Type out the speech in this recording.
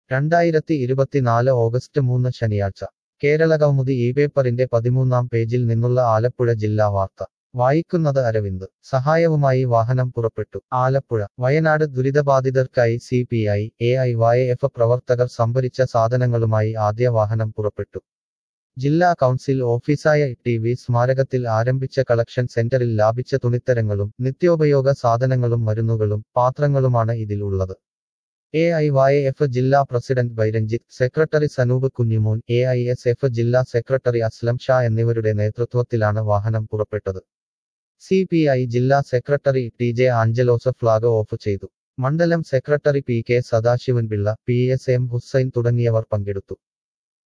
2024 August 3 ശനിയാഴ്ച കേരളകൗമുദി ഈ പേപ്പറിന്റെ 13-ാം പേജിൽ നിന്നുള്ള ആലപ്പുഴ ജില്ലാ വാർത്ത വായിക്കുന്നത് അരവിന്ദ് സഹായവുമായി വാഹനം പുറപ്പെട്ടു ആലപ്പുഴ വയനാട് ദുരിതബാധിതർക്കായി CPI AIYF പ്രവർത്തകർ സംഭരിച്ച സാധനങ്ങളുമായി ആദ്യ വാഹനം പുറപ്പെട്ടു ജില്ലാ കൗൺസിൽ ഓഫീസായ TV സ്മാരകത്തിൽ ആരംഭിച്ച കളക്ഷൻ സെന്ററിൽ ലാഭിച്ച തുണിത്തരങ്ങളും നിത്യോപയോഗ സാധനങ്ങളും മരുന്നുകളും പാത്രങ്ങളുമാണ് ഇതിൽ ഉള്ളത് AIYF ജില്ലാ പ്രസിഡന്റ് ബൈരഞ്ജിത്ത് സെക്രട്ടറി സനൂപ് കുഞ്ഞിമോൻ AISF ജില്ലാ സെക്രട്ടറി അസ്ലം ഷാ എന്നിവരുടെ നേതൃത്വത്തിലാണ് വാഹനം പുറപ്പെട്ടത് CPI ജില്ലാ secretary TJ Angelos flag off ചെയ്തു മണ്ഡലം secretary PK Sadasivan Pillai PSM Hussain തുടങ്ങിയവർ പങ്കെടുത്തു